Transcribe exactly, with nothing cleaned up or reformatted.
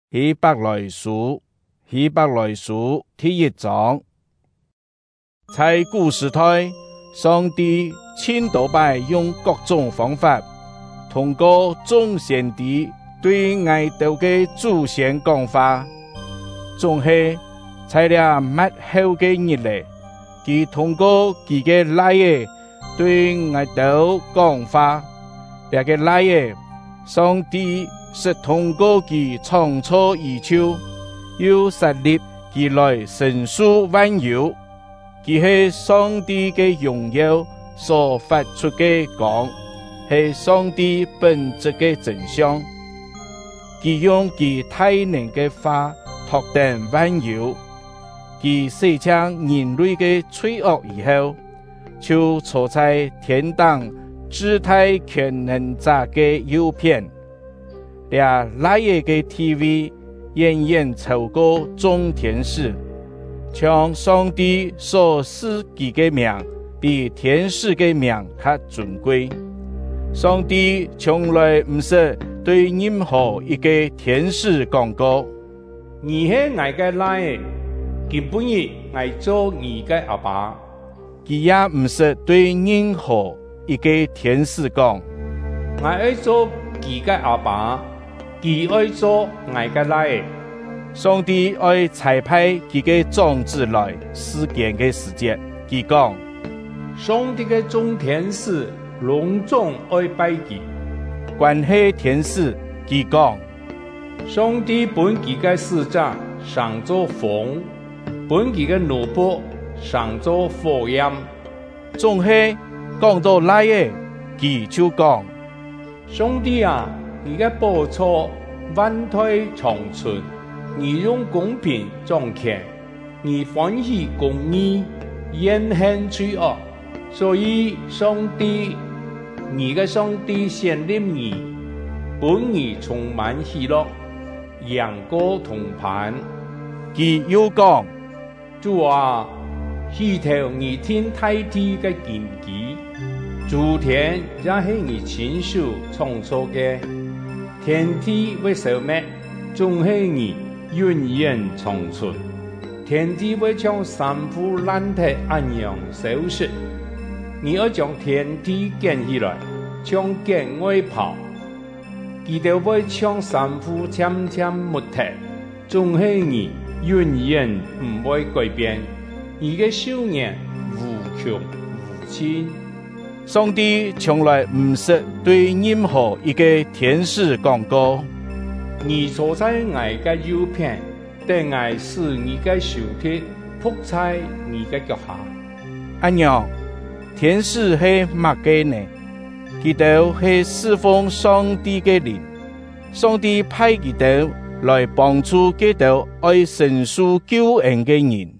希伯來書，希伯來書第一章。在古時代，上帝千多擺用各種方法，通過眾先知對愛豆嘅祖先講話。總係在了末後嘅日嚟，佢通過佢嘅奶爺對愛豆講話。這個奶爺，上帝是通過佢創造宇宙，又設立佢來承受萬有。佢係上帝嘅榮耀所發出嘅光，係上帝本質嘅真相。佢用佢大能嘅話托定萬有，佢洗淨人類嘅罪惡以後，就坐在天堂至大權能者嘅右邊。倆奶爺嘅地位遠遠超過眾天使，將上帝所賜佢嘅名比天使嘅名較尊貴。上帝從來唔是對任何一個天使講過， 你係我嘅奶爺，佢本意愛做你嘅阿爸。 佢也唔是對任何一個天使講， 我愛做佢嘅阿爸，佢愛做我嘅奶爺。 上帝愛差派佢嘅種子來世間嘅世界，佢講， 上帝嘅眾天使隆重愛拜佢， 關係天使，佢講， 上帝本佢嘅使者上做風，本佢嘅奴僕上做火焰。 總係講到奶爺，佢就講， 上帝啊，你嘅寶座萬代長存。你用公平掌權，你歡喜公義，厭恨罪惡，所以上帝，你嘅上帝選立你，本你充滿喜樂，陽光同盤。 佢又講， 主啊，希求你聽大地嘅根基，諸天也係你親手創造嘅，天地為消滅，總係你永遠長存，天地會將三腐爛體按樣消失。你要將天地建起來，將建外拋，佢哋會將三腐漸漸沒體，總係你永遠唔會改變。你嘅少年無窮無盡。 上帝從來唔是對任何一個天使講過， 你坐在我嘅右邊，等我使你嘅手貼伏在你嘅腳下。 阿娘，天使係乜嘅呢？佢哋係侍奉上帝嘅靈，上帝派佢哋來幫助佢哋愛承受救恩嘅人。